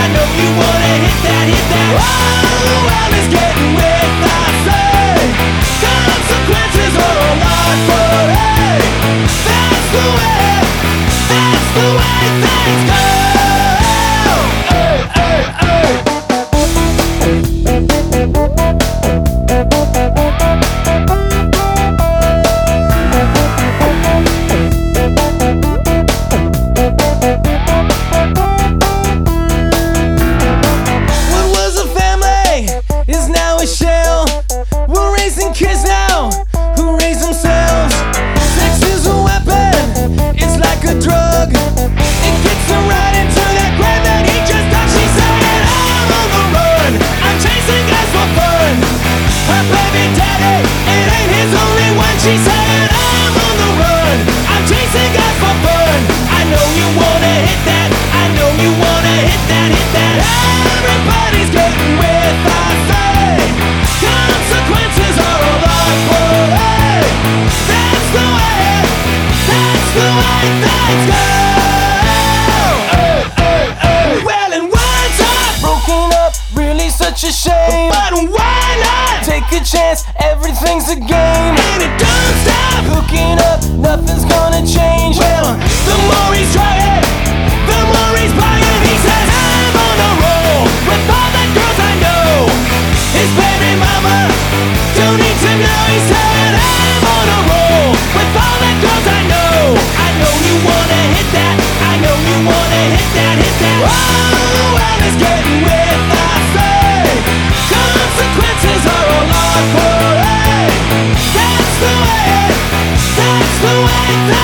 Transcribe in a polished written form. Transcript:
I know you wanna hit that, hit that. Oh, the world is getting with, I say. Consequences are a lot for it. That's the way things go. Hey, hey, hey. What was a family is now a shell. We're raising kids now who raise themselves. Sex is a weapon, it's like a drug. It gets them right into that grave that he just done. She said, I'm on the run, I'm chasing guys for fun. Her baby daddy, it ain't his only one. She said, I'm on the run, I'm chasing guys for fun. I know you wanna hit that, I know you wanna hit that, hit that. Everybody's getting with, I say. Consequences are a lot for it. That's the way things go. Well, and one's up, broken up, really such a shame. But why not? Take a chance, everything's a game. And it don't stop hooking up, nothing's gonna change. Well, the more he's trying, the more he's buying. He says, I'm on a roll with all the girls I know. His baby mama don't need to know. He said, I'm on a roll with all the girls I know. I know you wanna hit that, I know you wanna hit that, hit that. Oh, the world is getting with, I say. Consequences are a lot for it. That's the way